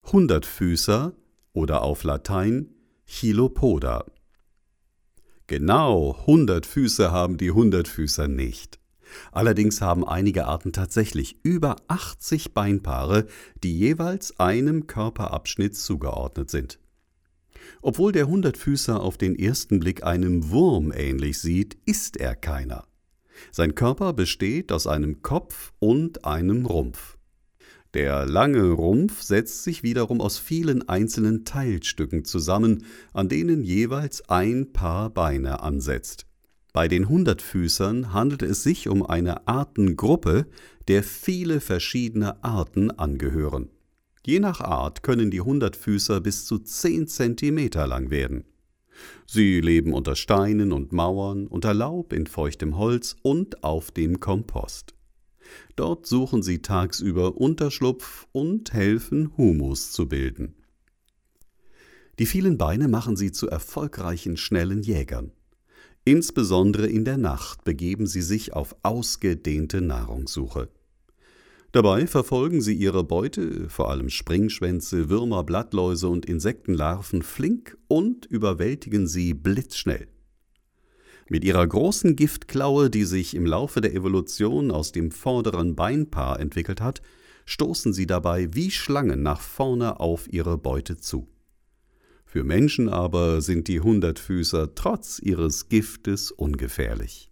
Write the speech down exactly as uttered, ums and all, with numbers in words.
Hundertfüßer oder auf Latein Chilopoda. Genau hundert Füße haben die Hundertfüßer nicht. Allerdings haben einige Arten tatsächlich über achtzig Beinpaare, die jeweils einem Körperabschnitt zugeordnet sind. Obwohl der Hundertfüßer auf den ersten Blick einem Wurm ähnlich sieht, ist er keiner. Sein Körper besteht aus einem Kopf und einem Rumpf. Der lange Rumpf setzt sich wiederum aus vielen einzelnen Teilstücken zusammen, an denen jeweils ein Paar Beine ansetzt. Bei den Hundertfüßern handelt es sich um eine Artengruppe, der viele verschiedene Arten angehören. Je nach Art können die Hundertfüßer bis zu zehn Zentimeter lang werden. Sie leben unter Steinen und Mauern, unter Laub, in feuchtem Holz und auf dem Kompost. Dort suchen sie tagsüber Unterschlupf und helfen, Humus zu bilden. Die vielen Beine machen sie zu erfolgreichen, schnellen Jägern. Insbesondere in der Nacht begeben sie sich auf ausgedehnte Nahrungssuche. Dabei verfolgen sie ihre Beute, vor allem Springschwänze, Würmer, Blattläuse und Insektenlarven, flink und überwältigen sie blitzschnell. Mit ihrer großen Giftklaue, die sich im Laufe der Evolution aus dem vorderen Beinpaar entwickelt hat, stoßen sie dabei wie Schlangen nach vorne auf ihre Beute zu. Für Menschen aber sind die Hundertfüßer trotz ihres Giftes ungefährlich.